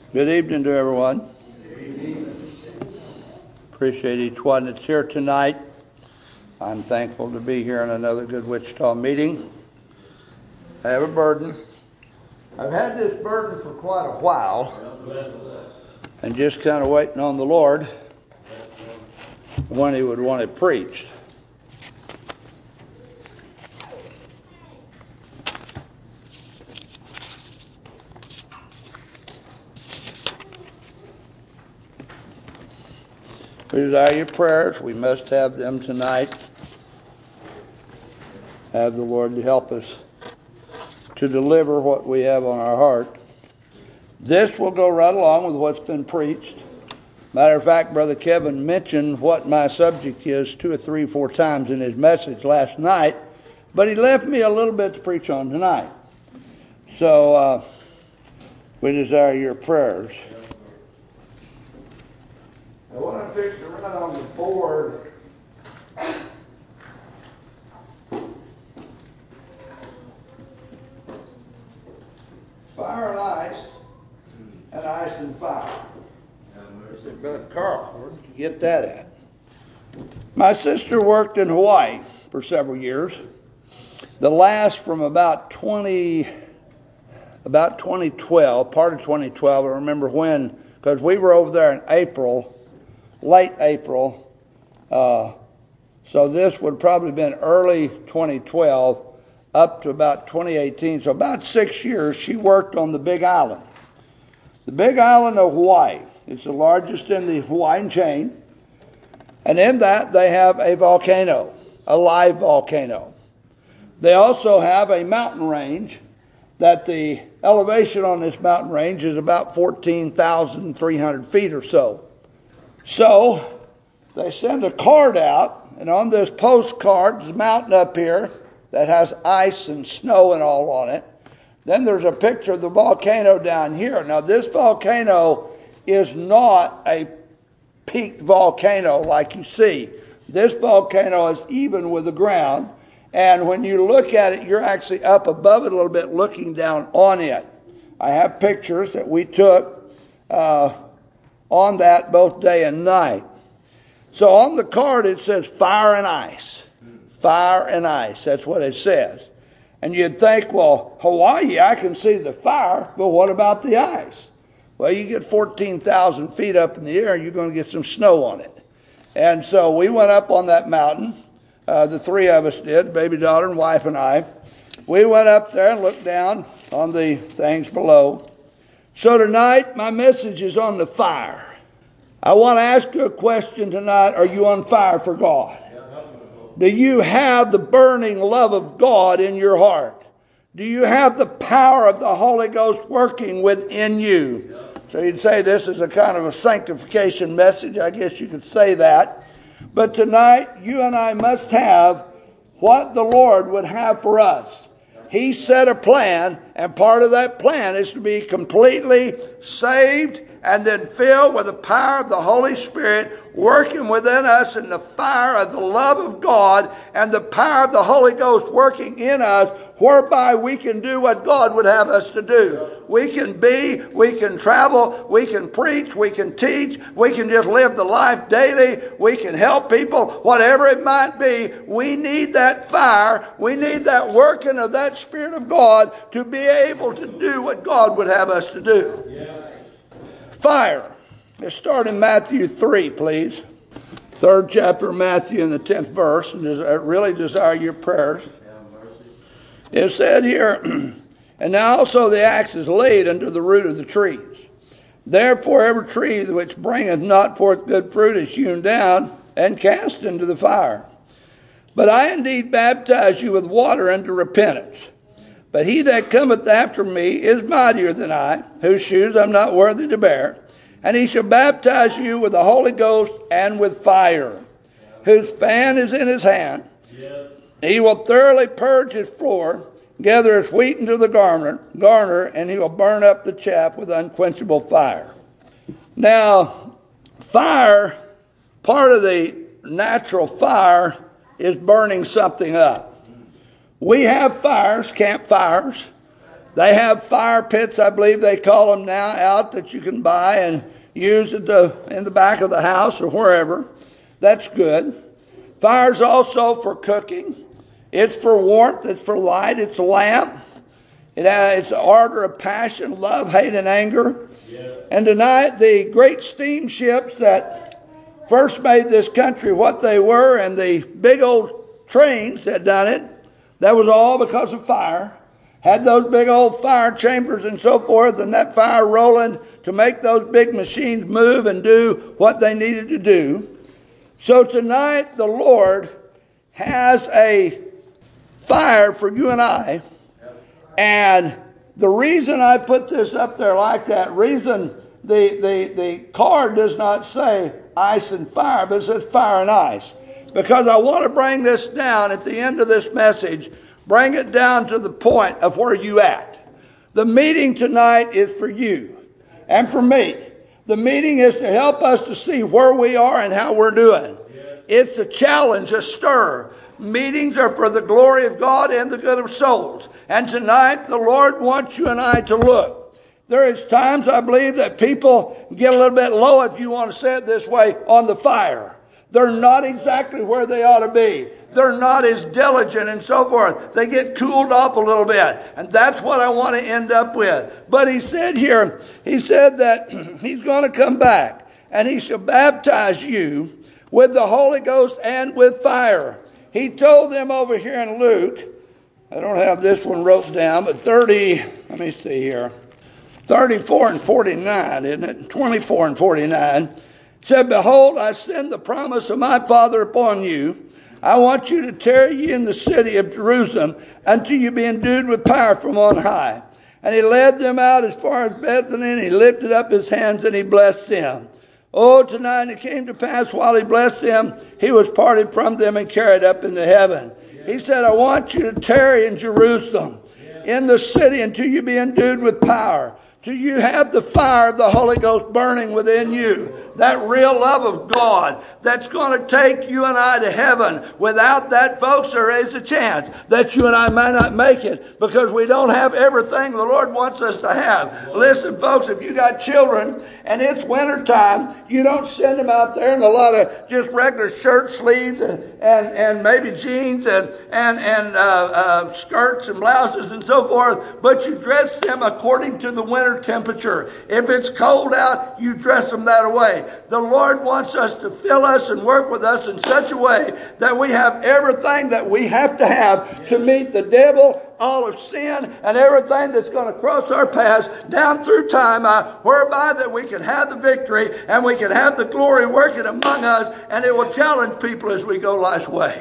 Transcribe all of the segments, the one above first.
Good evening to everyone. Appreciate each one that's here tonight. I'm thankful to be here in another Good Wichita meeting. I have a burden. I've had this burden for quite a while and just kind of waiting on the Lord when He would want it preached. We desire your prayers. We must have them tonight. Have the Lord to help us to deliver what we have on our heart. This will go right along with what's been preached. Matter of fact, Brother Kevin mentioned what my subject is 2 or 3 or 4 times in his message last night, but he left me a little bit to preach on tonight. So we desire your prayers. I want to fix to run on the board. Fire and ice and fire. I said, Brother Carl, where did you get that at? My sister worked in Hawaii for several years. The last from about 2012, part of 2012, I remember when, because we were over there in April, late April, so this would probably have been early 2012 up to about 2018. So about 6 years she worked on the Big Island. The Big Island of Hawaii. It's the largest in the Hawaiian chain. And in that they have a volcano, a live volcano. They also have a mountain range that the elevation on this mountain range is about 14,300 feet or so. So they send a card out, and on this postcard is a mountain up here that has ice and snow and all on it. Then there's a picture of the volcano down here. Now this volcano is not a peaked volcano like you see. This volcano is even with the ground, and when you look at it, you're actually up above it a little bit looking down on it. I have pictures that we took on that both day and night. So on the card it says fire and ice. Fire and ice. That's what it says. And you'd think, well, Hawaii, I can see the fire, but what about the ice? Well, you get 14,000 feet up in the air, you're going to get some snow on it. And so we went up on that mountain. The 3 of us did, baby daughter and wife and I. We went up there and looked down on the things below. So tonight, my message is on the fire. I want to ask you a question tonight. Are you on fire for God? Do you have the burning love of God in your heart? Do you have the power of the Holy Ghost working within you? So you'd say this is a kind of a sanctification message. I guess you could say that. But tonight, you and I must have what the Lord would have for us. He set a plan, and part of that plan is to be completely saved and then filled with the power of the Holy Spirit working within us in the fire of the love of God and the power of the Holy Ghost working in us, whereby we can do what God would have us to do. We can travel, we can preach, we can teach, we can just live the life daily, we can help people, whatever it might be. We need that fire, we need that working of that Spirit of God to be able to do what God would have us to do. Fire. Let's start in Matthew 3, please. 3rd chapter of Matthew in the 10th verse. And I really desire your prayers. It said here, and now also the axe is laid under the root of the trees. Therefore every tree which bringeth not forth good fruit is hewn down and cast into the fire. But I indeed baptize you with water unto repentance. But he that cometh after me is mightier than I, whose shoes I'm not worthy to bear. And he shall baptize you with the Holy Ghost and with fire, whose fan is in his hand. Yes. He will thoroughly purge his floor, gather his wheat into the garner, and he will burn up the chaff with unquenchable fire. Now, fire, part of the natural fire is burning something up. We have fires, campfires. They have fire pits, I believe they call them now, out that you can buy and use in the back of the house or wherever. That's good. Fire's also for cooking. It's for warmth. It's for light. It's a lamp. It's an ardor of passion, love, hate, and anger. Yeah. And tonight, the great steamships that first made this country what they were, and the big old trains that done it, that was all because of fire. Had those big old fire chambers and so forth, and that fire rolling to make those big machines move and do what they needed to do. So tonight, the Lord has a fire for you and I. And the reason I put this up there like that, reason the card does not say ice and fire, but it says fire and ice. Because I want to bring this down at the end of this message, bring it down to the point of where you at. The meeting tonight is for you and for me. The meeting is to help us to see where we are and how we're doing. It's a challenge, a stir. Meetings are for the glory of God and the good of souls. And tonight, the Lord wants you and I to look. There is times, I believe, that people get a little bit low, if you want to say it this way, on the fire. They're not exactly where they ought to be. They're not as diligent and so forth. They get cooled off a little bit. And that's what I want to end up with. But he said here, he said that he's going to come back and he shall baptize you with the Holy Ghost and with fire. He told them over here in Luke, I don't have this one wrote down, but 34 and 49, isn't it? 24 and 49. Said, behold, I send the promise of my Father upon you. I want you to tarry ye in the city of Jerusalem until you be endued with power from on high. And he led them out as far as Bethany, and he lifted up his hands and he blessed them. Oh, tonight it came to pass while he blessed them, he was parted from them and carried up into heaven. He said, I want you to tarry in Jerusalem, in the city, until you be endued with power. Till you have the fire of the Holy Ghost burning within you. That real love of God that's going to take you and I to heaven. Without that, folks, there is a chance that you and I may not make it because we don't have everything the Lord wants us to have. Listen, folks, if you got children and it's winter time, you don't send them out there in a lot of just regular shirt sleeves and maybe jeans and skirts and blouses and so forth, but you dress them according to the winter temperature. If it's cold out, you dress them that way. The Lord wants us to fill us and work with us in such a way that we have everything that we have to have to meet the devil, all of sin, and everything that's going to cross our paths down through time, whereby that we can have the victory and we can have the glory working among us, and it will challenge people as we go life's way.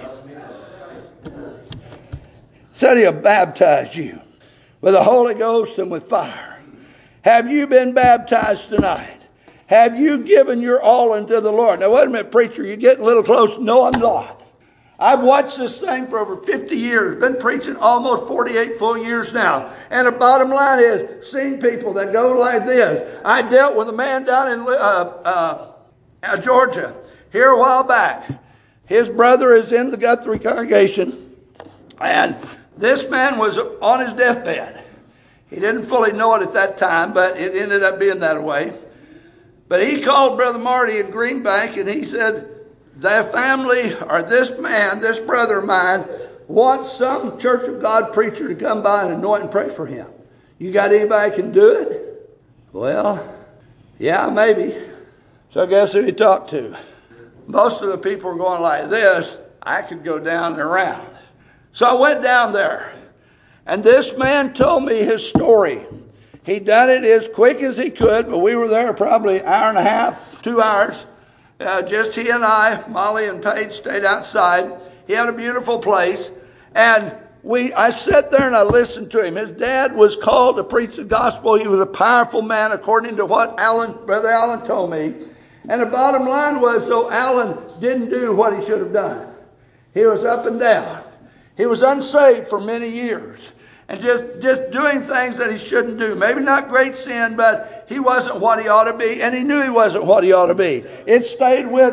Said he'll baptize you with the Holy Ghost and with fire. Have you been baptized tonight? Have you given your all unto the Lord? Now, wait a minute, preacher, you're getting a little close. No, I'm not. I've watched this thing for over 50 years. Been preaching almost 48 full years now. And the bottom line is, seen people that go like this. I dealt with a man down in Georgia here a while back. His brother is in the Guthrie congregation. And this man was on his deathbed. He didn't fully know it at that time, but it ended up being that way. But he called Brother Marty in Greenbank and he said, their family or this man, this brother of mine, wants some Church of God preacher to come by and anoint and pray for him. You got anybody can do it? Well, yeah, maybe. So guess who he talked to? Most of the people were going like this. I could go down and around. So I went down there. And this man told me his story. He done it as quick as he could, but we were there probably an hour and a half, 2 hours. Just he and I, Molly and Paige stayed outside. He had a beautiful place. And I sat there and I listened to him. His dad was called to preach the gospel. He was a powerful man according to what Brother Allen told me. And the bottom line was, so Allen didn't do what he should have done. He was up and down. He was unsaved for many years. And just doing things that he shouldn't do. Maybe not great sin, but he wasn't what he ought to be. And he knew he wasn't what he ought to be. It stayed with him.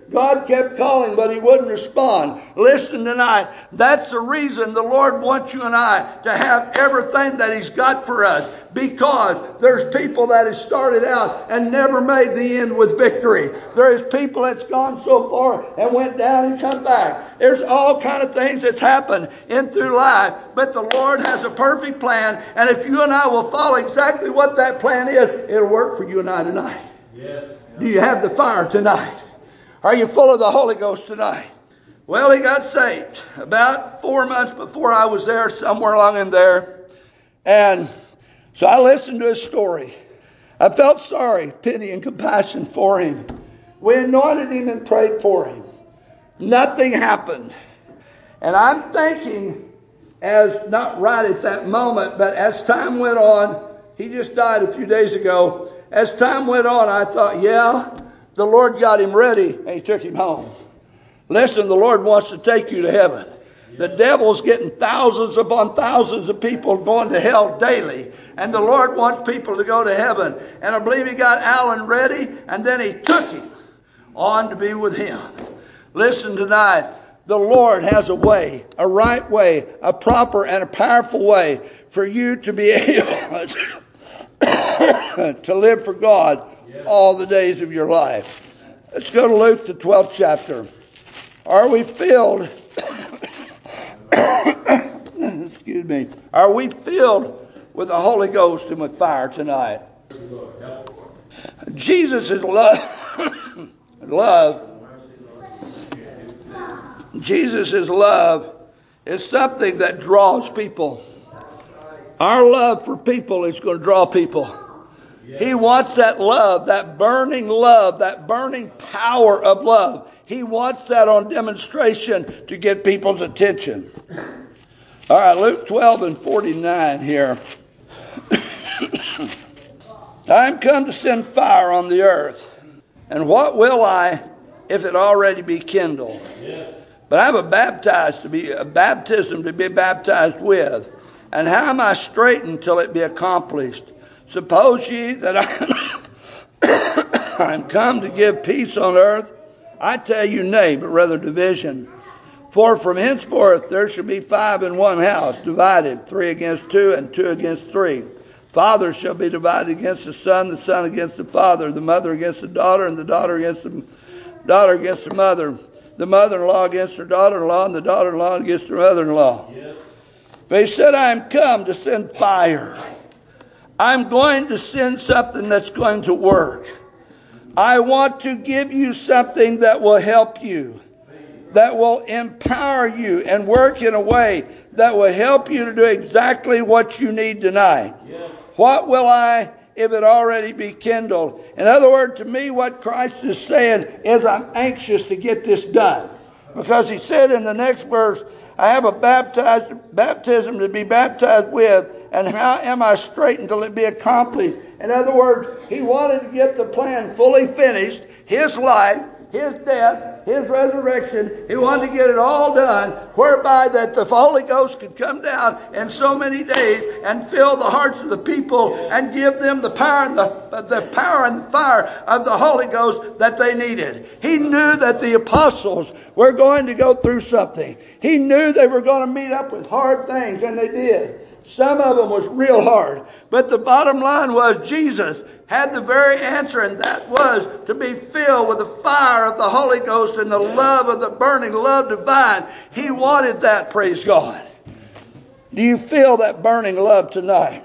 God kept calling, but he wouldn't respond. Listen tonight, that's the reason the Lord wants you and I to have everything that he's got for us. Because there's people that have started out and never made the end with victory. There's people that's gone so far and went down and come back. There's all kind of things that's happened in through life. But the Lord has a perfect plan. And if you and I will follow exactly what that plan is, it'll work for you and I tonight. Yes. Do you have the fire tonight? Are you full of the Holy Ghost tonight? Well, he got saved about 4 months before I was there, somewhere along in there. And so I listened to his story. I felt sorry, pity, and compassion for him. We anointed him and prayed for him. Nothing happened. And I'm thinking, as not right at that moment, but as time went on, he just died a few days ago. As time went on, I thought, yeah, the Lord got him ready, and he took him home. Listen, the Lord wants to take you to heaven. The devil's getting thousands upon thousands of people going to hell daily. And the Lord wants people to go to heaven. And I believe he got Alan ready, and then he took him on to be with him. Listen tonight, the Lord has a way, a right way, a proper and a powerful way for you to be able to live for God all the days of your life. Let's go to Luke, the 12th chapter. Are we filled... Excuse me. Are we filled with the Holy Ghost and with fire tonight? Jesus' love. Jesus' love is something that draws people. Our love for people is going to draw people. He wants that love, that burning power of love. He wants that on demonstration to get people's attention. All right, Luke 12 and 49 here. I am come to send fire on the earth. And what will I if it already be kindled? But I have a baptism to be baptized with. And how am I straitened till it be accomplished? Suppose ye that I am come to give peace on earth? I tell you, nay, but rather division. For from henceforth there shall be 5 in one house, divided, 3 against 2, and 2 against 3. Fathers shall be divided against the son against the father, the mother against the daughter, and the daughter against the mother, the mother-in-law against her daughter-in-law, and the daughter-in-law against her mother-in-law. Yes. But he said, I am come to send fire. I'm going to send something that's going to work. I want to give you something that will help you, that will empower you and work in a way that will help you to do exactly what you need tonight. Yes. What will I if it already be kindled? In other words, to me, what Christ is saying is I'm anxious to get this done. Because he said in the next verse, I have a baptism to be baptized with, and how am I straitened till it be accomplished? In other words, he wanted to get the plan fully finished, his life, his death, his resurrection. He wanted to get it all done, whereby that the Holy Ghost could come down in so many days and fill the hearts of the people and give them the power and the power and the fire of the Holy Ghost that they needed. He knew that the apostles were going to go through something. He knew they were going to meet up with hard things, and they did. Some of them was real hard. But the bottom line was Jesus had the very answer, and that was to be filled with the fire of the Holy Ghost and the love of the burning love divine. He wanted that, praise God. Do you feel that burning love tonight?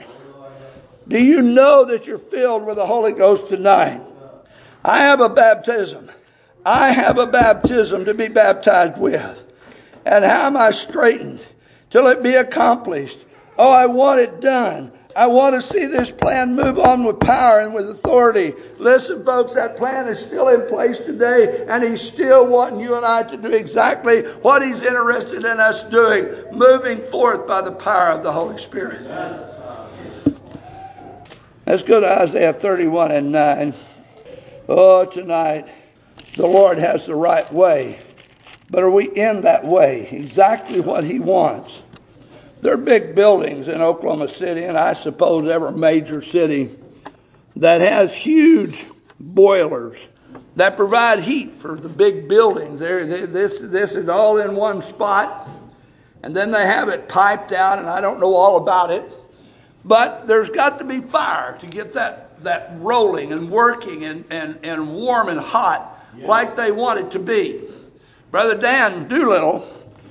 Do you know that you're filled with the Holy Ghost tonight? I have a baptism. I have a baptism to be baptized with. And how am I straitened till it be accomplished? Oh, I want it done. I want to see this plan move on with power and with authority. Listen, folks, that plan is still in place today, and he's still wanting you and I to do exactly what he's interested in us doing, moving forth by the power of the Holy Spirit. Let's go to Isaiah 31 and 9. Oh, tonight, the Lord has the right way. But are we in that way? Exactly what he wants. There are big buildings in Oklahoma City, and I suppose every major city, that has huge boilers that provide heat for the big buildings. This is all in one spot. And then they have it piped out, and I don't know all about it. But there's got to be fire to get that rolling and working and warm and hot like they want it to be. Brother Dan Doolittle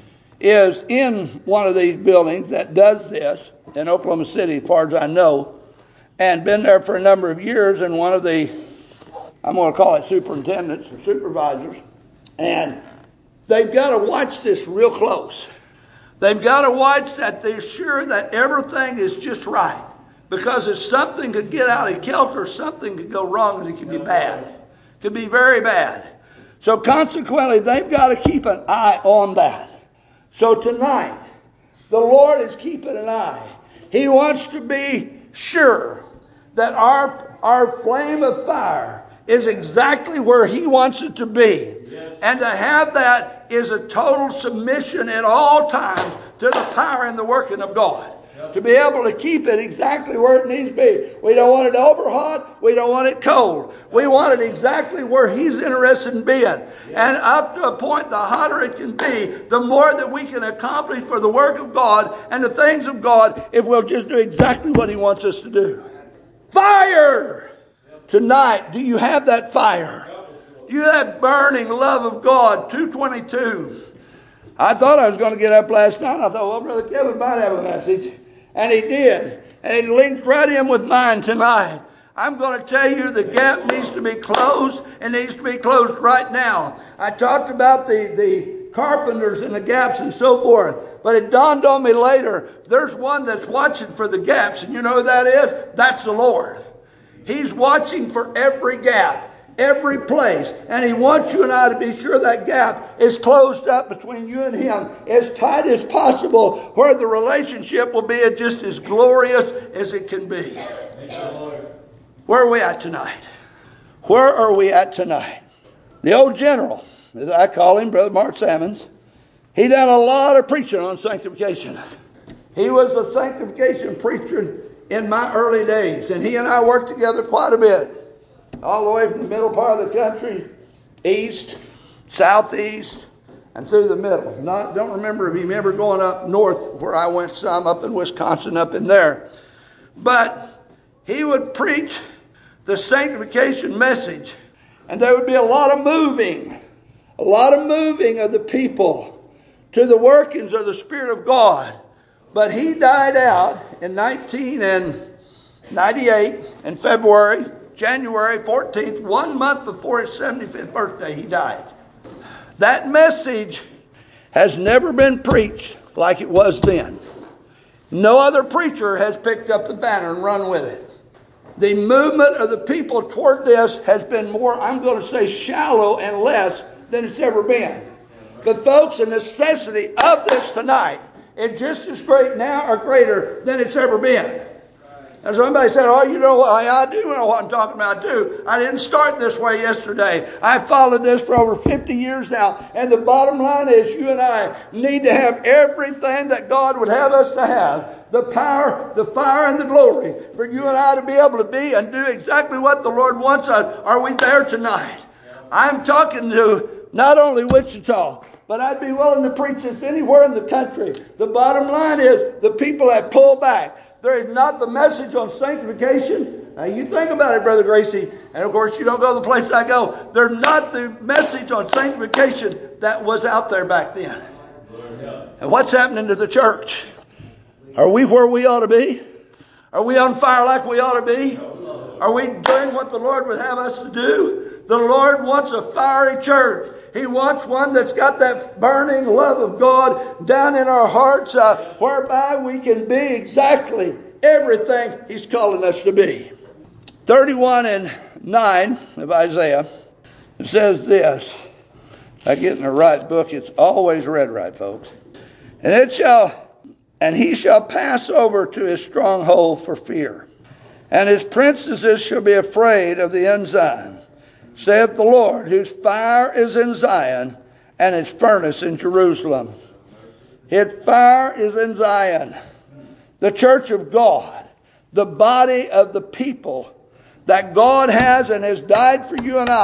is in one of these buildings that does this in Oklahoma City, as far as I know, and been there for a number of years, and one of the, I'm going to call it superintendents or supervisors, and they've got to watch this real close. They've got to watch that they're sure that everything is just right, because if something could get out of kilter, something could go wrong, and it could be bad. It could be very bad. So consequently, they've got to keep an eye on that. So tonight, the Lord is keeping an eye. He wants to be sure that our flame of fire is exactly where He wants it to be. Yes. And to have that is a total submission at all times to the power and the working of God. Yep. To be able to keep it exactly where it needs to be. We don't want it over hot. We don't want it cold. We want it exactly where He's interested in being. Yep. And up to a point, the hotter it can be, the more that we can accomplish for the work of God and the things of God if we'll just do exactly what He wants us to do. Fire! Tonight, do you have that fire? You have that burning love of God. 2:22. I thought I was going to get up last night. I thought, well, Brother Kevin might have a message. And he did. And it links right in with mine tonight. I'm going to tell you the gap needs to be closed, and needs to be closed right now. I talked about the carpenters and the gaps and so forth. But it dawned on me later, there's one that's watching for the gaps. And you know who that is? That's the Lord. He's watching for every gap, every place. And He wants you and I to be sure that gap is closed up between you and Him as tight as possible, where the relationship will be just as glorious as it can be. Where are we at tonight? Where are we at tonight? The old general, as I call him, Brother Mark Sammons, he done a lot of preaching on sanctification. He was a sanctification preacher in my early days, and he and I worked together quite a bit, all the way from the middle part of the country, east, southeast, and through the middle. Don't remember if he ever going up north where I went some, up in Wisconsin, up in there. But he would preach the sanctification message, and there would be a lot of moving of the people to the workings of the Spirit of God. But he died out in 1998 in February, January 14th, 1 month before his 75th birthday, he died. That message has never been preached like it was then. No other preacher has picked up the banner and run with it. The movement of the people toward this has been more, I'm going to say, shallow and less than it's ever been. But folks, the necessity of this tonight is just as great now or greater than it's ever been. And somebody said, oh, you know what? I do know what I'm talking about, too. I didn't start this way yesterday. I've followed this for over 50 years now. And the bottom line is you and I need to have everything that God would have us to have. The power, the fire, and the glory for you and I to be able to be and do exactly what the Lord wants us. Are we there tonight? I'm talking to not only Wichita, but I'd be willing to preach this anywhere in the country. The bottom line is the people have pulled back. There is not the message on sanctification. Now you think about it, Brother Gracie, and of course you don't go to the place I go. There's not the message on sanctification that was out there back then. And what's happening to the church? Are we where we ought to be? Are we on fire like we ought to be? Are we doing what the Lord would have us to do? The Lord wants a fiery church. He wants one that's got that burning love of God down in our hearts, whereby we can be exactly everything He's calling us to be. 31:9 of Isaiah, it says this. I get in the right book. It's always read right, folks. And he shall pass over to his stronghold for fear, and his princesses shall be afraid of the ensign. Saith the Lord, whose fire is in Zion, and his furnace in Jerusalem. His fire is in Zion. The church of God, the body of the people that God has and has died for you and I,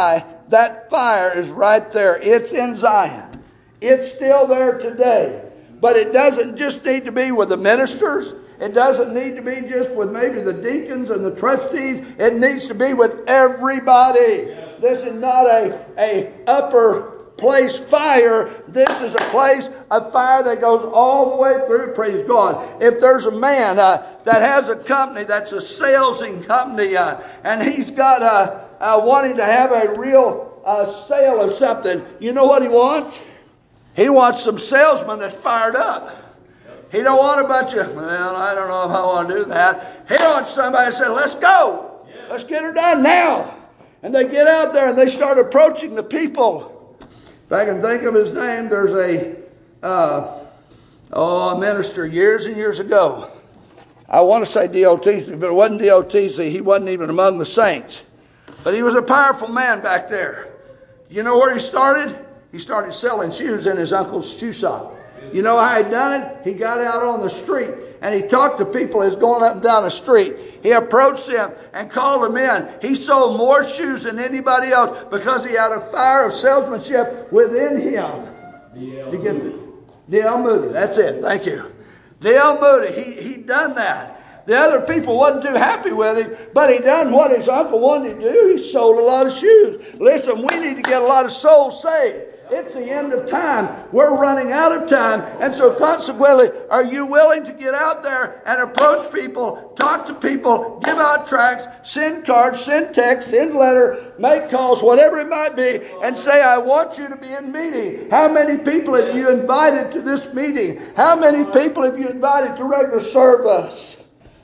that fire is right there. It's in Zion. It's still there today. But it doesn't just need to be with the ministers. It doesn't need to be just with maybe the deacons and the trustees. It needs to be with everybody. This is not a upper place fire. This is a place of fire that goes all the way through. Praise God. If there's a man that has a company that's a salesing company and he's got wanting to have a real sale of something, you know what he wants? He wants some salesmen that's fired up. He don't want a bunch of, well, I don't know if I want to do that. He wants somebody to say, let's go. Let's get her done now. And they get out there and they start approaching the people. If I can think of his name, there's a minister years and years ago. I want to say D.O.T.C., but it wasn't D.O.T.C. He wasn't even among the saints. But he was a powerful man back there. You know where he started? He started selling shoes in his uncle's shoe shop. You know how he done it? He got out on the street and he talked to people as going up and down the street. He approached them and called them in. He sold more shoes than anybody else because he had a fire of salesmanship within him. To get D.L. Moody. That's it. Thank you. D.L. Moody. He done that. The other people wasn't too happy with him, but he done what his uncle wanted to do. He sold a lot of shoes. Listen, we need to get a lot of souls saved. It's the end of time. We're running out of time. And so consequently, are you willing to get out there and approach people, talk to people, give out tracts, send cards, send texts, send letter, make calls, whatever it might be, and say, I want you to be in meeting. How many people have you invited to this meeting? How many people have you invited to regular service?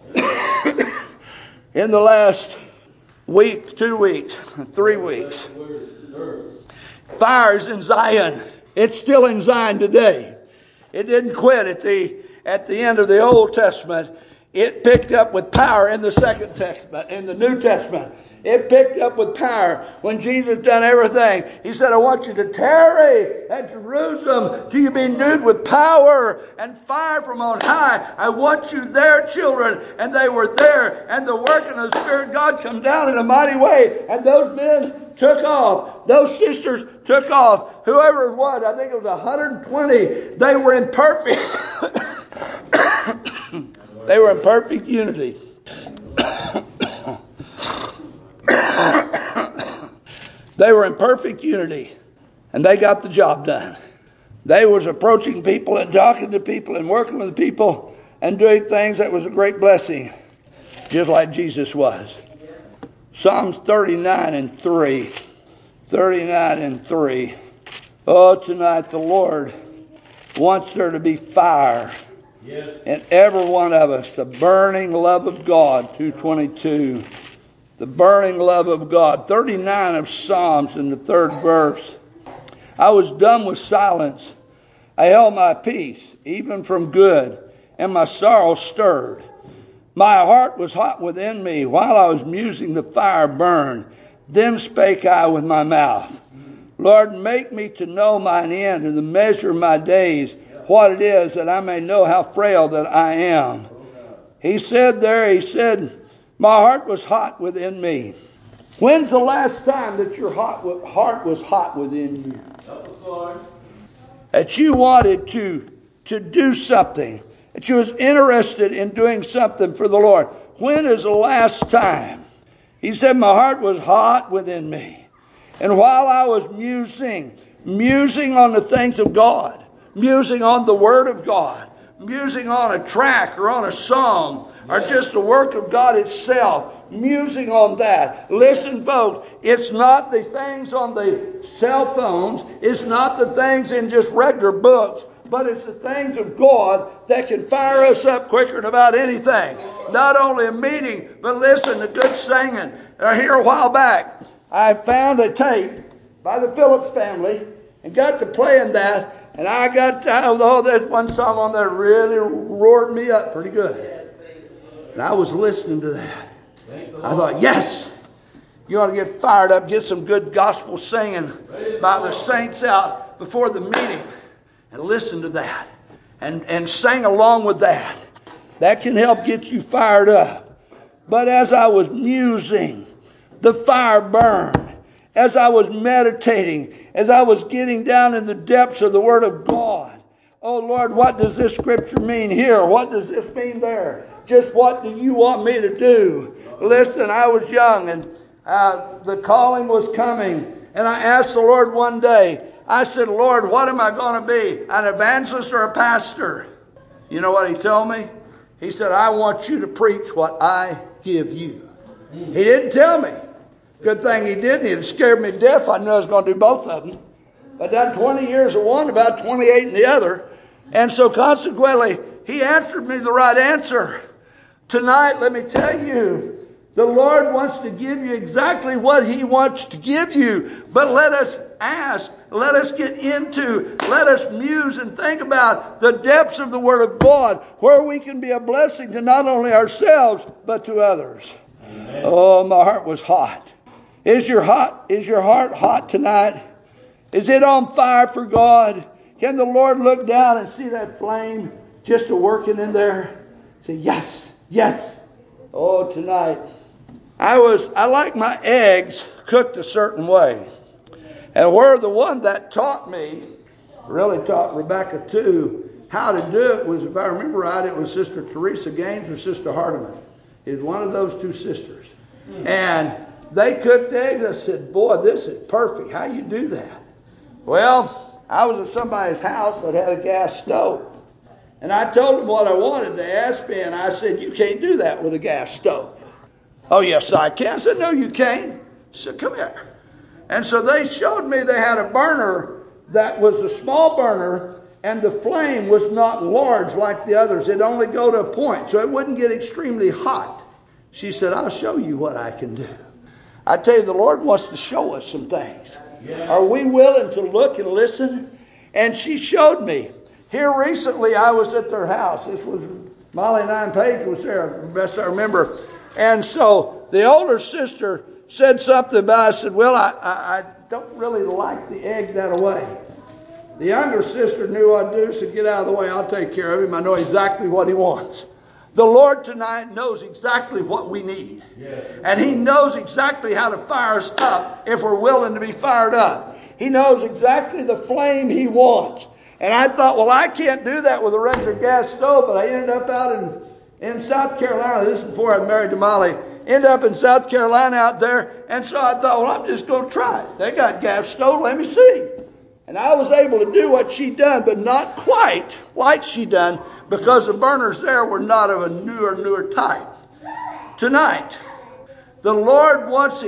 In the last week, 2 weeks, 3 weeks. Fire's in Zion. It's still in Zion today. It didn't quit at the end of the Old Testament. It picked up with power in the Second Testament, in the New Testament. It picked up with power when Jesus done everything. He said, I want you to tarry at Jerusalem till you be endued with power and fire from on high. I want you there, children. And they were there. And the working of the Spirit of God come down in a mighty way. And those men took off. Those sisters took off. Whoever it was, I think it was 120. They were in perfect they were in perfect unity. They were in perfect unity. And they got the job done. They was approaching people and talking to people and working with people and doing things that was a great blessing. Just like Jesus was. Psalms 39 and 3. 39 and 3. Oh, tonight the Lord wants there to be fire in every one of us. The burning love of God. 2:22. The burning love of God. 39 of Psalms in the 3rd verse. I was dumb with silence. I held my peace, even from good, and my sorrow stirred. My heart was hot within me. While I was musing, the fire burned. Then spake I with my mouth. Lord, make me to know mine end and the measure of my days, what it is, that I may know how frail that I am. He said, my heart was hot within me. When's the last time that your heart was hot within you? That you wanted to do something. That you was interested in doing something for the Lord. When is the last time? He said, my heart was hot within me. And while I was musing on the things of God, musing on the Word of God, musing on a track or on a song, or just the work of God itself, musing on that. Listen, folks, it's not the things on the cell phones, it's not the things in just regular books, but it's the things of God that can fire us up quicker than about anything. Not only a meeting, but listen to good singing. Here a while back, I found a tape by the Phillips family and got to playing that, and I got there's one song on there really roared me up pretty good. And I was listening to that. I thought, yes, you ought to get fired up, get some good gospel singing by the saints out before the meeting. And listen to that. And sing along with that. That can help get you fired up. But as I was musing, the fire burned. as I was meditating, as I was getting down in the depths of the Word of God. Oh Lord, what does this scripture mean here? What does this mean there? Just what do you want me to do? Listen, I was young and the calling was coming. And I asked the Lord one day, I said, Lord, what am I going to be? An evangelist or a pastor? You know what he told me? He said, I want you to preach what I give you. He didn't tell me. Good thing he didn't. He'd have scared me to death. I knew I was going to do both of them. But done 20 years of one, about 28 in the other. And so consequently, he answered me the right answer. Tonight, let me tell you, the Lord wants to give you exactly what He wants to give you. But let us ask, let us get into, let us muse and think about the depths of the Word of God, where we can be a blessing to not only ourselves, but to others. Amen. Oh, my heart was hot. Is your heart hot tonight? Is it on fire for God? Can the Lord look down and see that flame just working in there? Say, yes, yes. Oh, tonight. I like my eggs cooked a certain way. And where the one that taught me, really taught Rebecca too, how to do it was, if I remember right, it was Sister Teresa Gaines or Sister Hardiman. It was one of those two sisters. And they cooked eggs. I said, boy, this is perfect. How you do that? Well, I was at somebody's house that had a gas stove. And I told them what I wanted. They asked me, and I said, you can't do that with a gas stove. Oh, yes, I can. I said, no, you can't. I said, come here. And so they showed me they had a burner that was a small burner, and the flame was not large like the others. It'd only go to a point, so it wouldn't get extremely hot. She said, I'll show you what I can do. I tell you, the Lord wants to show us some things. Yeah. Are we willing to look and listen? And she showed me. Here recently, I was at their house. This was Molly and Paige was there, best I remember. And so the older sister said something about it. I said, well, I don't really like the egg that way. The younger sister knew I'd do, said, get out of the way. I'll take care of him. I know exactly what he wants. The Lord tonight knows exactly what we need. Yes. And He knows exactly how to fire us up if we're willing to be fired up. He knows exactly the flame He wants. And I thought, well, I can't do that with a regular gas stove. But I ended up out in South Carolina. This is before I married to Molly. Ended up in South Carolina out there. And so I thought, well, I'm just going to try it. They got gas stove. Let me see. And I was able to do what she done, but not quite like she done, because the burners there were not of a newer type. Tonight, the Lord wants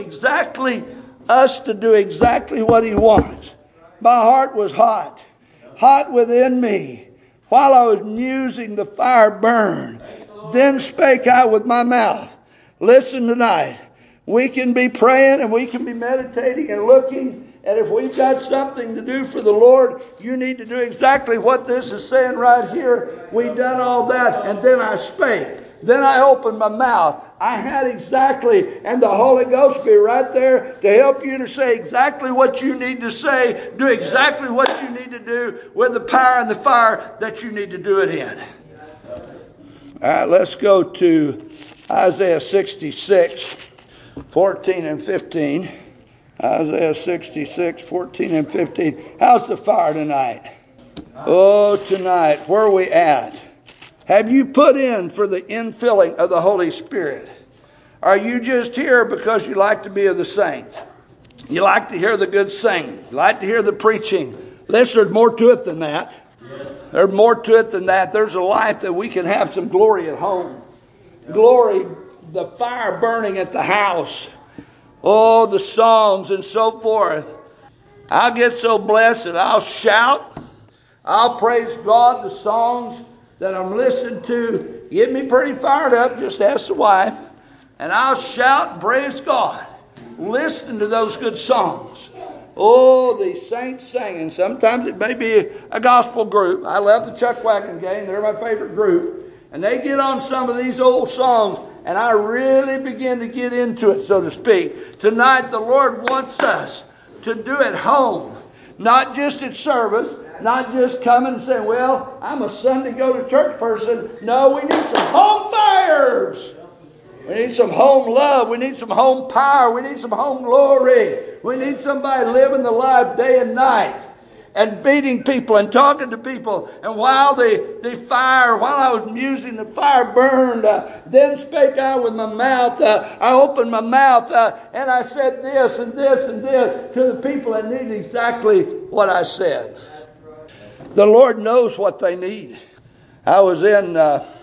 us to do exactly what He wants. My heart was hot within me. While I was musing, the fire burned. Then spake I with my mouth. Listen tonight. We can be praying and we can be meditating and looking. And if we've got something to do for the Lord, you need to do exactly what this is saying right here. We done all that, and then I spake. Then I opened my mouth. I had exactly, and the Holy Ghost be right there to help you to say exactly what you need to say. Do exactly what you need to do with the power and the fire that you need to do it in. All right, let's go to Isaiah 66, 14 and 15. Isaiah 66, 14 and 15. How's the fire tonight? Oh, tonight, where are we at? Have you put in for the infilling of the Holy Spirit? Are you just here because you like to be of the saints? You like to hear the good singing. You like to hear the preaching. Listen, there's more to it than that. There's more to it than that. There's a life that we can have some glory at home. Glory, the fire burning at the house. Oh, the songs and so forth. I'll get so blessed that I'll shout. I'll praise God. The songs that I'm listening to get me pretty fired up. Just ask the wife. And I'll shout and praise God. Listen to those good songs. Oh, the saints singing. Sometimes it may be a gospel group. I love the Chuck Wagon Gang. They're my favorite group. And they get on some of these old songs. And I really begin to get into it, so to speak. Tonight, the Lord wants us to do it home. Not just at service. Not just coming and saying, well, I'm a Sunday go-to-church person. No, we need some home fires. We need some home love. We need some home power. We need some home glory. We need somebody living the life day and night and beating people and talking to people. And while while I was musing, the fire burned. Then spake I with my mouth. I opened my mouth and I said this and this and this to the people that need exactly what I said. The Lord knows what they need. I was in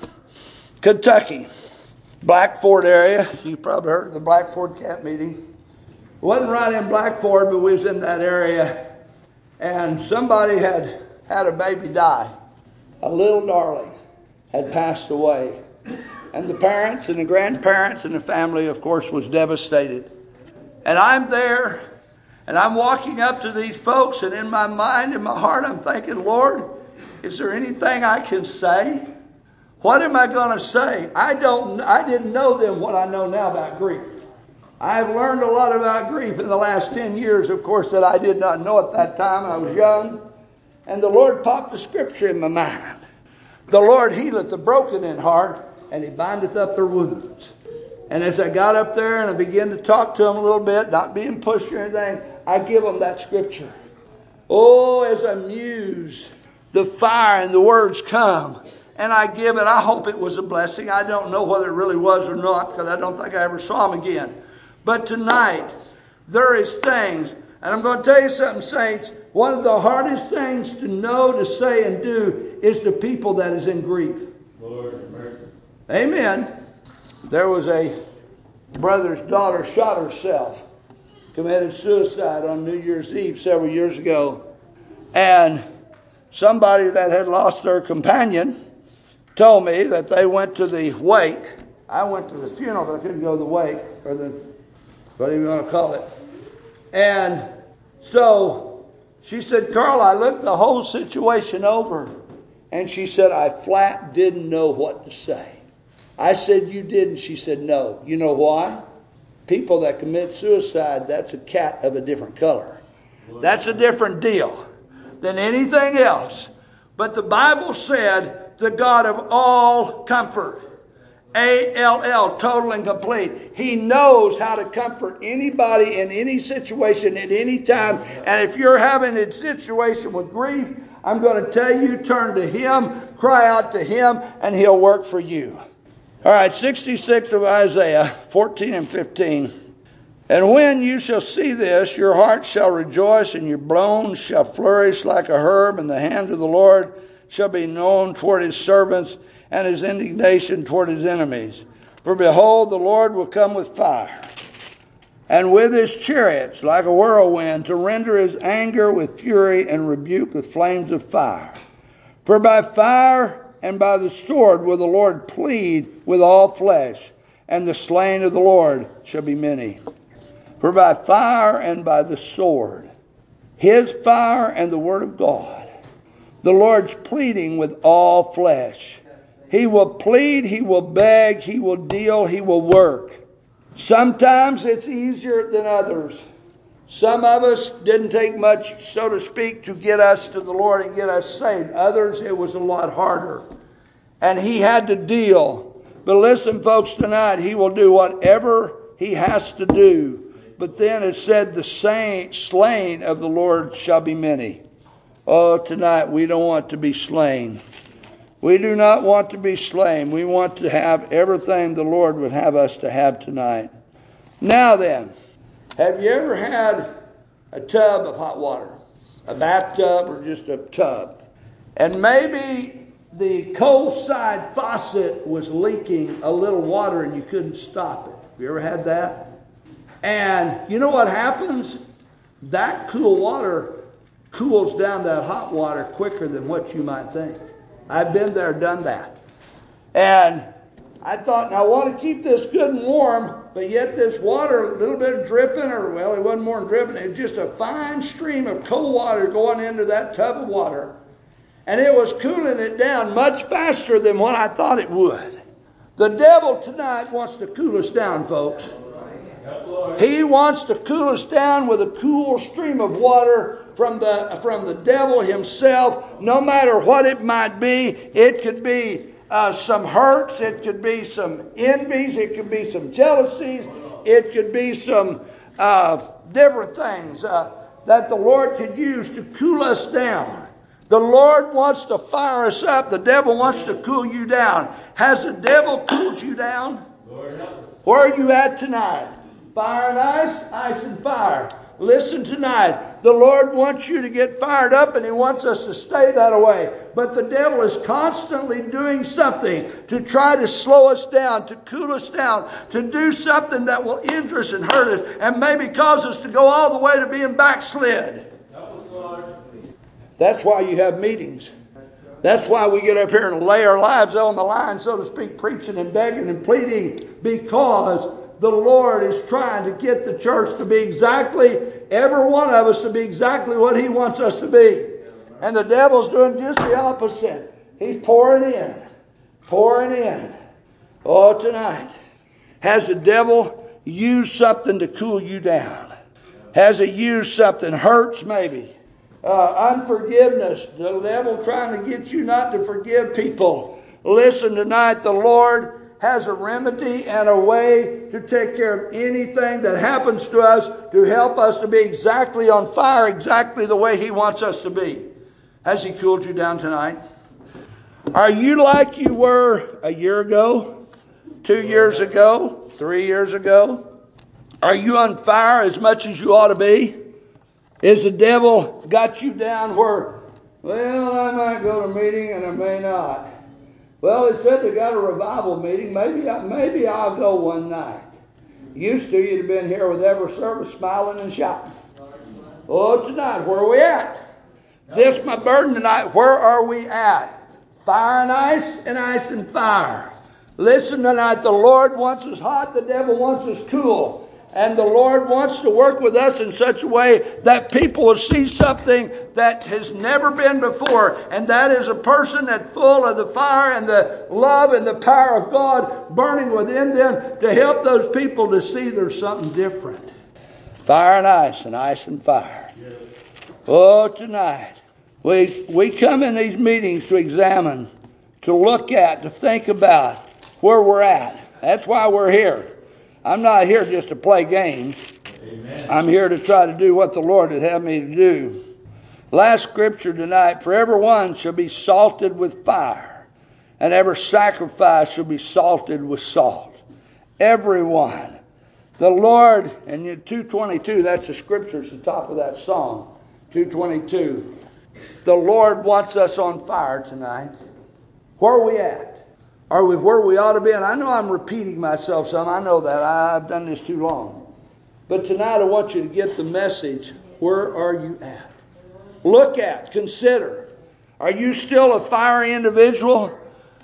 Kentucky, Blackford area. You probably heard of the Blackford camp meeting. It wasn't right in Blackford, but we was in that area. And somebody had a baby die. A little darling had passed away. And the parents and the grandparents and the family, of course, was devastated. And I'm there, and I'm walking up to these folks, and in my mind, in my heart, I'm thinking, Lord, is there anything I can say? What am I going to say? I didn't know then what I know now about grief. I've learned a lot about grief in the last 10 years, of course, that I did not know at that time. I was young. And the Lord popped the scripture in my mind. The Lord healeth the broken in heart, and He bindeth up their wounds. And as I got up there and I began to talk to them a little bit, not being pushed or anything, I give them that scripture. Oh, as I muse, the fire and the words come. And I give it. I hope it was a blessing. I don't know whether it really was or not, because I don't think I ever saw them again. But tonight, there is things, and I'm going to tell you something, saints. One of the hardest things to know, to say, and do is the people that is in grief. Lord, mercy. Amen. There was a brother's daughter shot herself, committed suicide on New Year's Eve several years ago. And somebody that had lost their companion told me that they went to the wake. I went to the funeral, but I couldn't go to the wake, or the, whatever you want to call it. And so she said, Carl, I looked the whole situation over. And she said, I flat didn't know what to say. I said, you didn't? She said, no. You know why? People that commit suicide, that's a cat of a different color. That's a different deal than anything else. But the Bible said, the God of all comfort. A-L-L, total and complete. He knows how to comfort anybody in any situation at any time. And if you're having a situation with grief, I'm going to tell you, turn to Him, cry out to Him, and He'll work for you. All right, 66 of Isaiah, 14 and 15. And when you shall see this, your heart shall rejoice, and your bones shall flourish like a herb, and the hand of the Lord shall be known toward His servants, and His indignation toward His enemies. For behold, the Lord will come with fire, and with His chariots like a whirlwind, to render His anger with fury, and rebuke with flames of fire. For by fire and by the sword will the Lord plead with all flesh, and the slain of the Lord shall be many. For by fire and by the sword, His fire and the word of God, the Lord's pleading with all flesh. He will plead, He will beg, He will deal, He will work. Sometimes it's easier than others. Some of us didn't take much, so to speak, to get us to the Lord and get us saved. Others, it was a lot harder. And He had to deal. But listen, folks, tonight, He will do whatever He has to do. But then it said, the slain of the Lord shall be many. Oh, tonight, we don't want to be slain. We do not want to be slain. We want to have everything the Lord would have us to have tonight. Now then, have you ever had a tub of hot water? A bathtub or just a tub? And maybe the cold side faucet was leaking a little water and you couldn't stop it. Have you ever had that? And you know what happens? That cool water cools down that hot water quicker than what you might think. I've been there, done that. And I thought, now I want to keep this good and warm, but yet this water, a little bit dripping, or well, it wasn't more than dripping, it was just a fine stream of cold water going into that tub of water. And it was cooling it down much faster than what I thought it would. The devil tonight wants to cool us down, folks. He wants to cool us down with a cool stream of water from the devil himself, no matter what it might be. It could be some hurts, it could be some envies, it could be some jealousies, it could be some different things that the Lord could use to cool us down. The Lord wants to fire us up. The devil wants to cool you down. Has the devil cooled you down? Lord, help us. Where are you at tonight? Fire and ice, ice and fire. Listen tonight. The Lord wants you to get fired up, and He wants us to stay that way. But the devil is constantly doing something to try to slow us down, to cool us down, to do something that will injure us and hurt us, and maybe cause us to go all the way to being backslid. Help us, Lord. That's why you have meetings. That's why we get up here and lay our lives on the line, so to speak, preaching and begging and pleading, because the Lord is trying to get the church to be exactly, every one of us to be exactly what He wants us to be. And the devil's doing just the opposite. He's pouring in. Pouring in. Oh, tonight, has the devil used something to cool you down? Has he used something? Hurts maybe. Unforgiveness. The devil trying to get you not to forgive people. Listen tonight, the Lord has a remedy and a way to take care of anything that happens to us, to help us to be exactly on fire, exactly the way He wants us to be. Has He cooled you down tonight? Are you like you were a year ago, 2 years ago, 3 years ago? Are you on fire as much as you ought to be? Is the devil got you down where, well, I might go to a meeting and I may not. Well, it said they got a revival meeting. Maybe I'll go one night. Used to, you'd have been here with every service smiling and shouting. Oh, tonight, where are we at? This my burden tonight. Where are we at? Fire and ice and fire. Listen tonight, the Lord wants us hot, the devil wants us cool. And the Lord wants to work with us in such a way that people will see something that has never been before. And that is a person that's full of the fire and the love and the power of God burning within them to help those people to see there's something different. Fire and ice and fire. Oh, tonight, we come in these meetings to examine, to look at, to think about where we're at. That's why we're here. I'm not here just to play games. Amen. I'm here to try to do what the Lord would have me to do. Last scripture tonight, for every one shall be salted with fire, and every sacrifice shall be salted with salt. Everyone. The Lord, and 222, that's the scripture at the top of that song, 222. The Lord wants us on fire tonight. Where are we at? Are we where we ought to be? And I know I'm repeating myself some. I know that. I've done this too long. But tonight I want you to get the message. Where are you at? Look at, consider. Are you still a fiery individual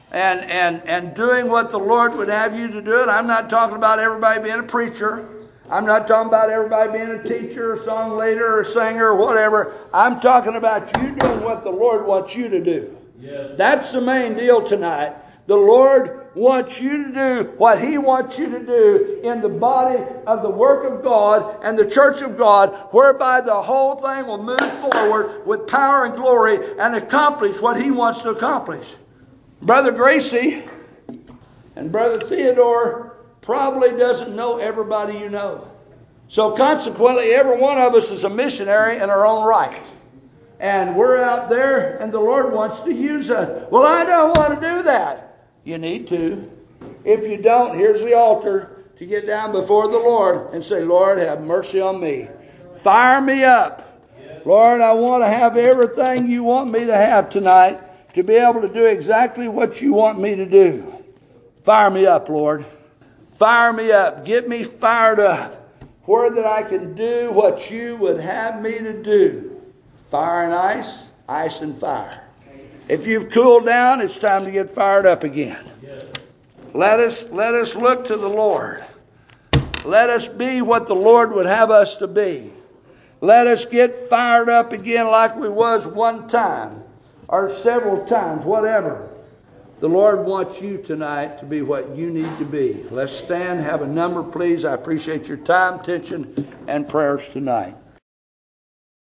and doing what the Lord would have you to do? And I'm not talking about everybody being a preacher. I'm not talking about everybody being a teacher, or song leader, or singer, or whatever. I'm talking about you doing what the Lord wants you to do. Yes. That's the main deal tonight. The Lord wants you to do what He wants you to do in the body of the work of God and the church of God, whereby the whole thing will move forward with power and glory and accomplish what He wants to accomplish. Brother Gracie and Brother Theodore probably doesn't know everybody you know. So consequently, every one of us is a missionary in our own right. And we're out there and the Lord wants to use us. Well, I don't want to do that. You need to. If you don't, here's the altar to get down before the Lord and say, Lord, have mercy on me. Fire me up. Lord, I want to have everything you want me to have tonight to be able to do exactly what you want me to do. Fire me up, Lord. Fire me up. Get me fired up where that I can do what you would have me to do. Fire and ice and fire. If you've cooled down, it's time to get fired up again. Yes. Let us look to the Lord. Let us be what the Lord would have us to be. Let us get fired up again like we was one time or several times, whatever. The Lord wants you tonight to be what you need to be. Let's stand, have a number, please. I appreciate your time, attention, and prayers tonight.